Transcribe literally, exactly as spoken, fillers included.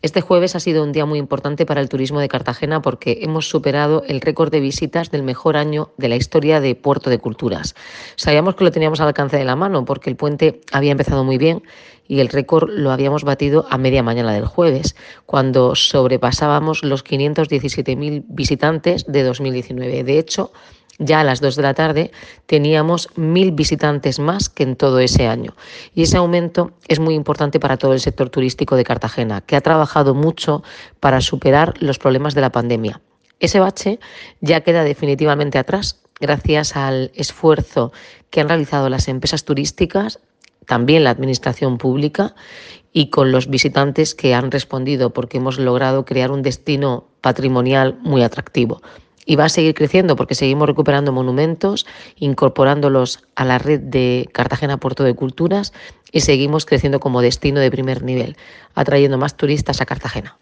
Este jueves ha sido un día muy importante para el turismo de Cartagena porque hemos superado el récord de visitas del mejor año de la historia de Puerto de Culturas. Sabíamos que lo teníamos al alcance de la mano porque el puente había empezado muy bien y el récord lo habíamos batido a media mañana del jueves, cuando sobrepasábamos los quinientos diecisiete mil visitantes de dos mil diecinueve. De hecho, ya a las dos de la tarde teníamos mil visitantes más que en todo ese año. Y ese aumento es muy importante para todo el sector turístico de Cartagena, que ha trabajado mucho para superar los problemas de la pandemia. Ese bache ya queda definitivamente atrás, gracias al esfuerzo que han realizado las empresas turísticas, también la administración pública y con los visitantes que han respondido, porque hemos logrado crear un destino patrimonial muy atractivo. Y va a seguir creciendo porque seguimos recuperando monumentos, incorporándolos a la red de Cartagena Puerto de Culturas y seguimos creciendo como destino de primer nivel, atrayendo más turistas a Cartagena.